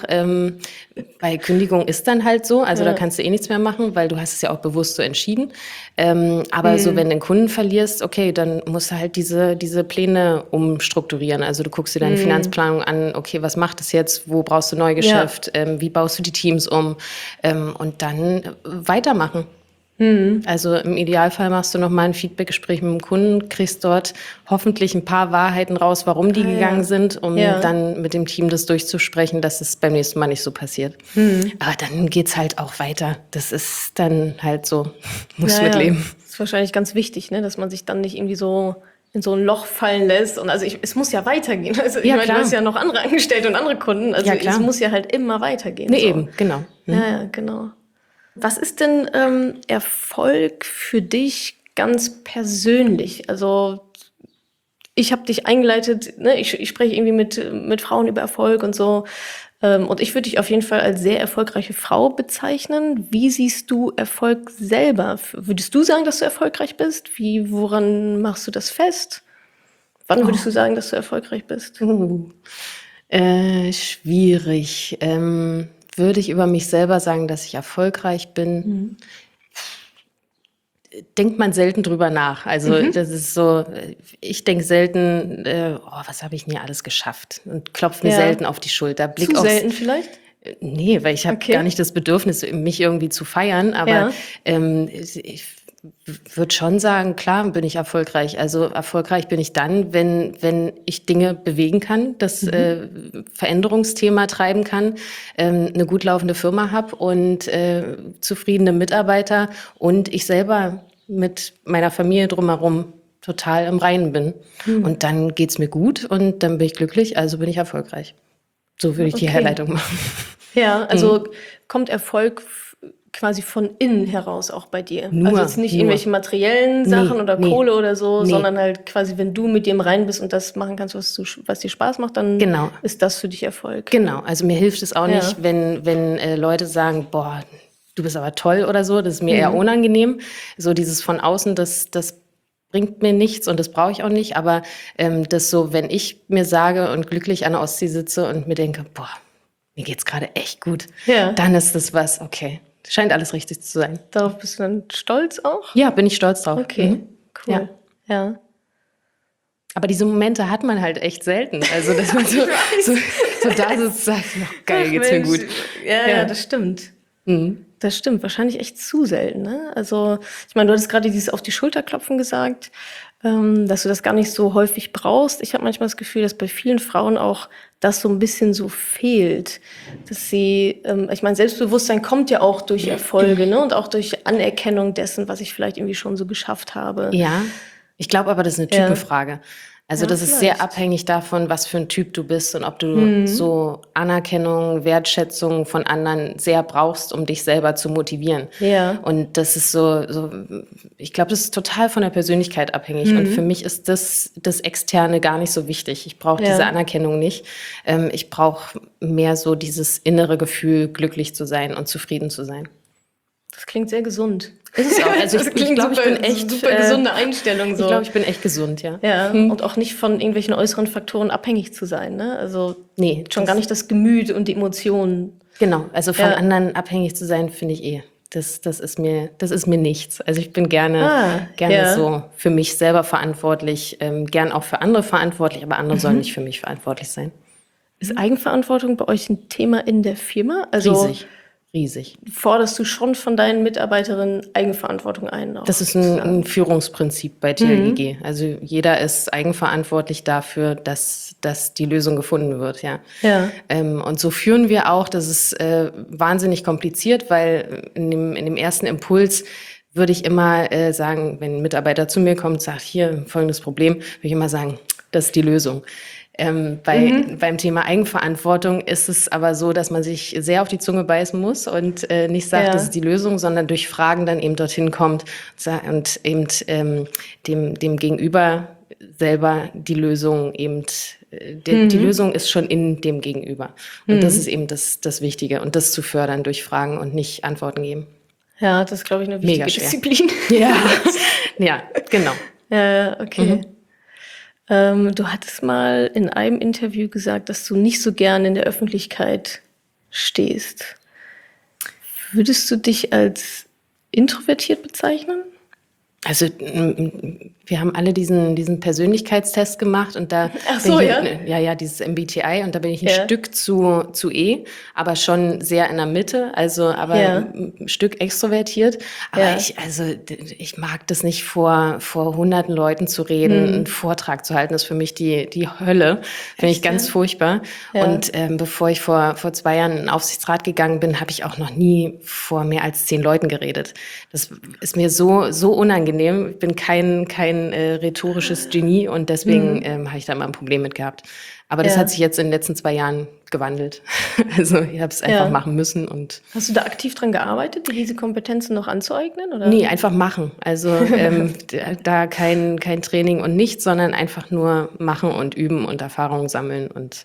bei Kündigung ist dann halt so, also da kannst du eh nichts mehr machen, weil du hast es ja auch bewusst so entschieden. Aber so, wenn du einen Kunden verlierst, okay, dann musst du halt diese Pläne umstrukturieren. Also du guckst dir deine Finanzplanung an, okay, was macht es jetzt, wo brauchst du Neugeschäft, wie baust du die Teams um und dann weitermachen. Also im Idealfall machst du nochmal ein Feedbackgespräch mit dem Kunden, kriegst dort hoffentlich ein paar Wahrheiten raus, warum die gegangen sind, um dann mit dem Team das durchzusprechen, dass es beim nächsten Mal nicht so passiert. Aber dann geht's halt auch weiter. Das ist dann halt so, muss mitleben. Das ist wahrscheinlich ganz wichtig, ne, dass man sich dann nicht irgendwie so in so ein Loch fallen lässt. Und also es muss ja weitergehen. Also ich meine, du hast ja noch andere Angestellte und andere Kunden. Also es muss ja halt immer weitergehen. Nee, so. eben, genau. Ja, genau. Was ist denn Erfolg für dich ganz persönlich? Also ich habe dich eingeleitet, ne? Ich spreche irgendwie mit Frauen über Erfolg und so. Und ich würde dich auf jeden Fall als sehr erfolgreiche Frau bezeichnen. Wie siehst du Erfolg selber? Würdest du sagen, dass du erfolgreich bist? Woran machst du das fest? Wann würdest du sagen, dass du erfolgreich bist? Schwierig. Würde ich über mich selber sagen, dass ich erfolgreich bin? Denkt man selten drüber nach. Also das ist so, ich denke selten, was habe ich denn hier alles geschafft? Und klopfe mir selten auf die Schulter. Blick Zu aufs, selten vielleicht? Nee, weil ich habe gar nicht das Bedürfnis, mich irgendwie zu feiern. Aber ich würde schon sagen, klar bin ich erfolgreich. Also erfolgreich bin ich dann, wenn ich Dinge bewegen kann, das Veränderungsthema treiben kann, eine gut laufende Firma habe und zufriedene Mitarbeiter und ich selber mit meiner Familie drumherum total im Reinen bin. Und dann geht's mir gut und dann bin ich glücklich, also bin ich erfolgreich. So würde ich die Herleitung machen. Ja, also kommt Erfolg quasi von innen heraus auch bei dir. Also jetzt nicht irgendwelche materiellen Sachen oder Kohle oder so, sondern halt quasi, wenn du mit dir im Reinen bist und das machen kannst, was dir Spaß macht, dann ist das für dich Erfolg. Genau, also mir hilft es auch nicht, wenn Leute sagen, boah, du bist aber toll oder so, das ist mir eher unangenehm. So dieses von außen, das bringt mir nichts und das brauche ich auch nicht, aber das so, wenn ich mir sage und glücklich an der Ostsee sitze und mir denke, boah, mir geht's gerade echt gut, dann ist das was, okay, scheint alles richtig zu sein. Darauf bist du dann stolz auch? Ja, bin ich stolz drauf. Okay, cool. Ja. Aber diese Momente hat man halt echt selten. Also, dass man so da sitzt, sagt, oh, geil, geht's mir gut. Ja, das stimmt. Das stimmt, wahrscheinlich echt zu selten. Ne? Also, ich meine, du hattest gerade dieses auf die Schulter klopfen gesagt, dass du das gar nicht so häufig brauchst. Ich habe manchmal das Gefühl, dass bei vielen Frauen auch das so ein bisschen so fehlt. Dass sie, ich meine, Selbstbewusstsein kommt ja auch durch Erfolge, ne? Und auch durch Anerkennung dessen, was ich vielleicht irgendwie schon so geschafft habe. Ja, ich glaube aber, das ist eine Typenfrage. Also Ja, das ist vielleicht. sehr abhängig davon, was für ein Typ du bist und ob du so Anerkennung, Wertschätzung von anderen sehr brauchst, um dich selber zu motivieren. Ja. Und das ist so ich glaube, das ist total von der Persönlichkeit abhängig. Und für mich ist das Externe gar nicht so wichtig. Ich brauche diese Anerkennung nicht. Ich brauche mehr so dieses innere Gefühl, glücklich zu sein und zufrieden zu sein. Das klingt sehr gesund. Ist es auch. Also ich glaube, ich bin echt super gesunde Einstellung. So. Ich glaube, ich bin echt gesund, ja. Ja, und auch nicht von irgendwelchen äußeren Faktoren abhängig zu sein. Ne? Also schon gar nicht das Gemüt und die Emotionen. Genau, also von anderen abhängig zu sein, finde ich das ist mir nichts. Also ich bin gerne so für mich selber verantwortlich, gern auch für andere verantwortlich, aber andere sollen nicht für mich verantwortlich sein. Ist Eigenverantwortung bei euch ein Thema in der Firma? Also Riesig. forderst du schon von deinen Mitarbeiterinnen Eigenverantwortung ein? Das ist ein Führungsprinzip bei TLGG. Also jeder ist eigenverantwortlich dafür, dass die Lösung gefunden wird. Ja. Und so führen wir auch. Das ist wahnsinnig kompliziert, weil in dem ersten Impuls würde ich immer sagen, wenn ein Mitarbeiter zu mir kommt und sagt, hier folgendes Problem, würde ich immer sagen, das ist die Lösung. Beim Thema Eigenverantwortung ist es aber so, dass man sich sehr auf die Zunge beißen muss und nicht sagt, das ist die Lösung, sondern durch Fragen dann eben dorthin kommt und eben dem Gegenüber selber die Lösung eben, die Lösung ist schon in dem Gegenüber. Und das ist eben das Wichtige und das zu fördern durch Fragen und nicht Antworten geben. Ja, das ist, glaube ich, eine wichtige Disziplin. Ja, genau. Ja, okay. Du hattest mal in einem Interview gesagt, dass du nicht so gern in der Öffentlichkeit stehst. Würdest du dich als introvertiert bezeichnen? Also wir haben alle diesen Persönlichkeitstest gemacht und da dieses MBTI und da bin ich ein Stück zu aber schon sehr in der Mitte, also aber ein Stück extrovertiert. Aber ich mag das nicht vor hunderten Leuten zu reden, einen Vortrag zu halten, das ist für mich die Hölle, finde ich ganz furchtbar. Ja. Und bevor ich vor 2 Jahren in den Aufsichtsrat gegangen bin, habe ich auch noch nie vor mehr als 10 Leuten geredet. Das ist mir so unangenehm. Ich bin kein rhetorisches Genie und deswegen habe ich da immer ein Problem mit gehabt. Aber das hat sich jetzt in den letzten 2 Jahren gewandelt. Also ich habe es einfach machen müssen. Und hast du da aktiv dran gearbeitet, dir diese Kompetenzen noch anzueignen? Oder? Nee, einfach machen. Also da kein Training und nichts, sondern einfach nur machen und üben und Erfahrungen sammeln und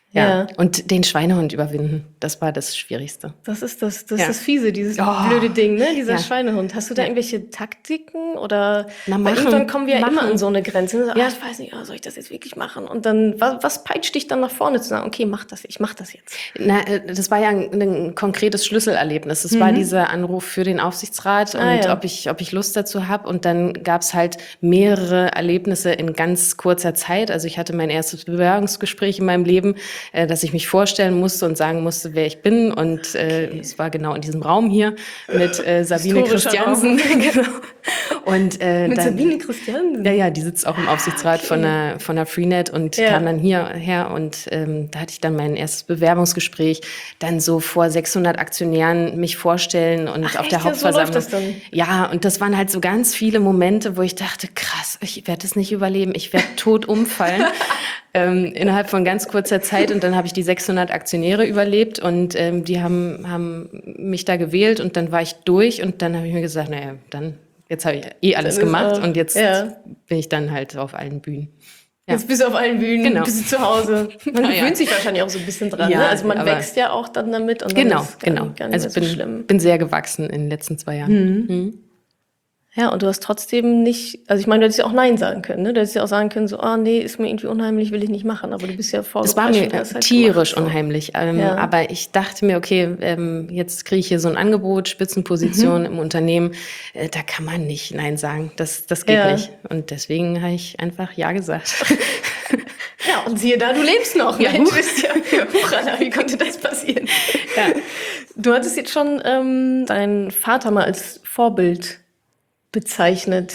und den Schweinehund überwinden. Das war das Schwierigste. Das ist das Fiese, dieses blöde Ding, ne? Dieser Schweinehund. Hast du da irgendwelche Taktiken oder? Weil irgendwann kommen wir ja immer an so eine Grenze. So, ich weiß nicht, soll ich das jetzt wirklich machen? Und dann, was peitscht dich dann nach vorne zu sagen, okay, ich mach das jetzt? Na, das war ja ein konkretes Schlüsselerlebnis. Das war dieser Anruf für den Aufsichtsrat und ob ich Lust dazu habe. Und dann gab's halt mehrere Erlebnisse in ganz kurzer Zeit. Also ich hatte mein erstes Bewerbungsgespräch in meinem Leben, dass ich mich vorstellen musste und sagen musste, wer ich bin. Und es war genau in diesem Raum hier mit Sabine Christiansen. Genau. Und mit Sabine Christiansen? Ja, die sitzt auch im Aufsichtsrat von der Freenet und kam dann hierher. Und da hatte ich dann mein erstes Bewerbungsgespräch. Dann so vor 600 Aktionären mich vorstellen und auf der Hauptversammlung. So läuft das dann? Ja, und das waren halt so ganz viele Momente, wo ich dachte, krass, ich werde das nicht überleben. Ich werde tot umfallen. Innerhalb von ganz kurzer Zeit und dann habe ich die 600 Aktionäre überlebt und die haben mich da gewählt und dann war ich durch und dann habe ich mir gesagt, naja, dann jetzt habe ich alles gemacht und jetzt bin ich dann halt auf allen Bühnen. Ja. Jetzt bist du auf allen Bühnen, bist du zu Hause. Man gewöhnt sich wahrscheinlich auch so ein bisschen dran. Ne? Also man wächst ja auch dann damit und dann ist gar nicht also so schlimm. bin sehr gewachsen in den letzten 2 Jahren. Ja, und du hast trotzdem nicht, also ich meine, du hättest ja auch Nein sagen können, ne? Du hättest ja auch sagen können, so, nee, ist mir irgendwie unheimlich, will ich nicht machen, aber du bist ja vorgeprescht. Es war mir und hast halt tierisch gemacht, so. unheimlich, aber ich dachte mir, okay, jetzt kriege ich hier so ein Angebot, Spitzenposition im Unternehmen, da kann man nicht Nein sagen, das geht nicht. Und deswegen habe ich einfach Ja gesagt. Ja, und siehe da, du lebst noch. Ja, Mensch, bist ja, Anna, wie konnte das passieren? Ja. Du hattest jetzt schon deinen Vater mal als Vorbild bezeichnet.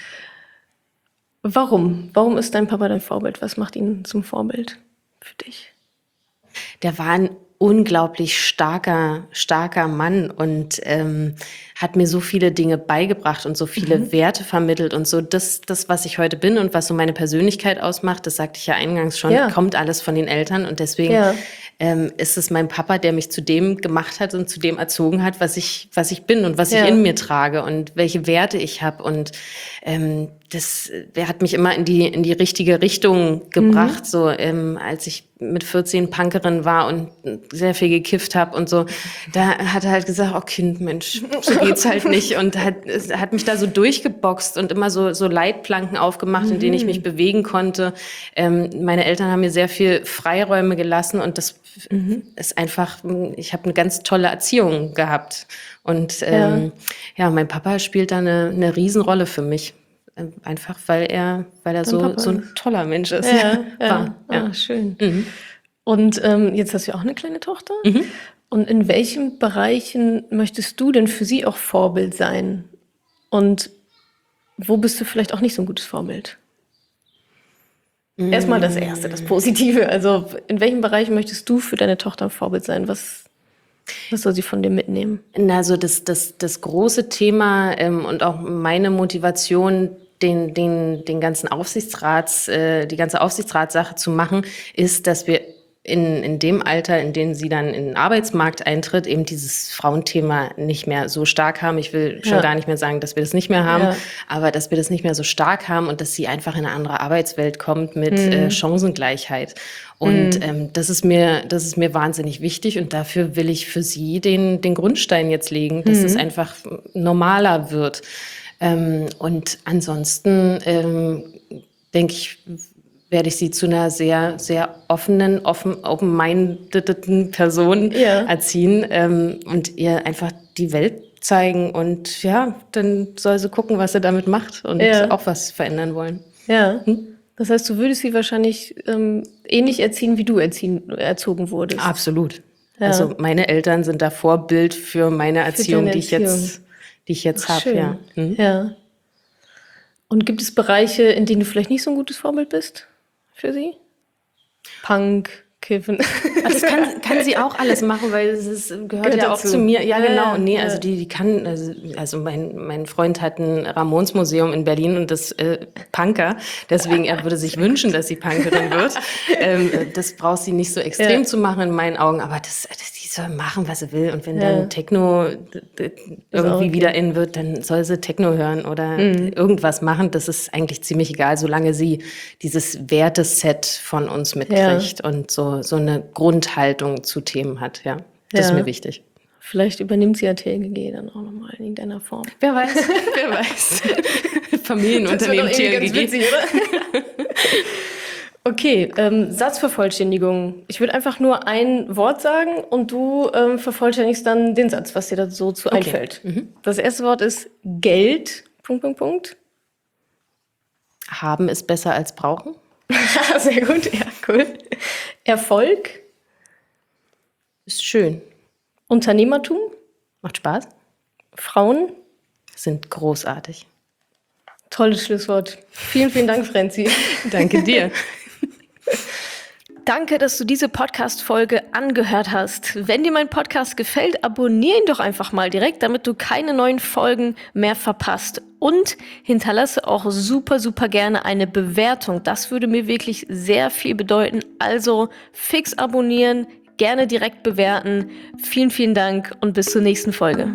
Warum? Warum ist dein Papa dein Vorbild? Was macht ihn zum Vorbild für dich? Der war ein unglaublich starker Mann und hat mir so viele Dinge beigebracht und so viele Werte vermittelt und so das, was ich heute bin und was so meine Persönlichkeit ausmacht, das sagte ich ja eingangs schon, kommt alles von den Eltern und deswegen ist es mein Papa, der mich zu dem gemacht hat und zu dem erzogen hat, was ich bin und was ich in mir trage und welche Werte ich habe und der hat mich immer in die richtige Richtung gebracht, so als ich mit 14 Punkerin war und sehr viel gekifft habe und so, da hat er halt gesagt, oh Kind, Mensch, so geht's halt nicht und hat mich da so durchgeboxt und immer so Leitplanken aufgemacht, in denen ich mich bewegen konnte. Meine Eltern haben mir sehr viel Freiräume gelassen und das ist einfach, ich habe eine ganz tolle Erziehung gehabt und mein Papa spielt da eine Riesenrolle für mich. Einfach, weil er so ein toller Mensch ist. Ja. Schön. Und jetzt hast du ja auch eine kleine Tochter. Und in welchen Bereichen möchtest du denn für sie auch Vorbild sein? Und wo bist du vielleicht auch nicht so ein gutes Vorbild? Erstmal das Erste, das Positive. Also in welchen Bereichen möchtest du für deine Tochter ein Vorbild sein? Was soll sie von dir mitnehmen? Also das große Thema und auch meine Motivation, den ganzen die ganze Aufsichtsratssache zu machen, ist, dass wir in dem Alter, in dem sie dann in den Arbeitsmarkt eintritt, eben dieses Frauenthema nicht mehr so stark haben. Ich will schon gar nicht mehr sagen, dass wir das nicht mehr haben, aber dass wir das nicht mehr so stark haben und dass sie einfach in eine andere Arbeitswelt kommt mit Chancengleichheit. Und das ist mir wahnsinnig wichtig und dafür will ich für sie den Grundstein jetzt legen, dass es einfach normaler wird. Und ansonsten denke ich, werde ich sie zu einer sehr, sehr offenen, open-mindeden Person erziehen und ihr einfach die Welt zeigen. Und ja, dann soll sie gucken, was sie damit macht und auch was verändern wollen. Ja, das heißt, du würdest sie wahrscheinlich ähnlich erziehen, wie du erzogen wurdest. Absolut. Ja. Also meine Eltern sind da Vorbild für meine Erziehung, die ich jetzt habe. Ja. Ja. Und gibt es Bereiche, in denen du vielleicht nicht so ein gutes Vorbild bist für sie? Punk, Kiffen. Das kann sie auch alles machen, weil es gehört ja auch zu mir. Ja, genau. Nee, also die kann, also mein Freund hat ein Ramones-Museum in Berlin und das Punker. Deswegen, er würde sich wünschen, dass sie Punkerin wird. Das braucht sie nicht so extrem zu machen in meinen Augen, aber die soll machen, was sie will. Und wenn dann Techno irgendwie wieder in wird, dann soll sie Techno hören oder irgendwas machen. Das ist eigentlich ziemlich egal, solange sie dieses Werteset von uns mitkriegt und so eine Grundhaltung zu Themen hat. Ja, das ist mir wichtig. Vielleicht übernimmt sie ja TLG dann auch nochmal in irgendeiner Form. Wer weiß. Familienunternehmen TLG. Ganz witzig, oder? Okay, Satzvervollständigung. Ich würde einfach nur ein Wort sagen und du vervollständigst dann den Satz, was dir da so zu einfällt. Das erste Wort ist Geld. ... Haben ist besser als brauchen. Sehr gut, ja, cool. Erfolg. Ist schön. Unternehmertum. Macht Spaß. Frauen. Sind großartig. Tolles Schlusswort. Vielen, vielen Dank, Franzi. Danke dir. Danke, dass du diese Podcast-Folge angehört hast. Wenn dir mein Podcast gefällt, abonniere ihn doch einfach mal direkt, damit du keine neuen Folgen mehr verpasst. Und hinterlasse auch super, super gerne eine Bewertung. Das würde mir wirklich sehr viel bedeuten. Also fix abonnieren, gerne direkt bewerten. Vielen, vielen Dank und bis zur nächsten Folge.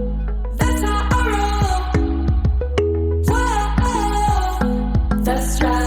That's right.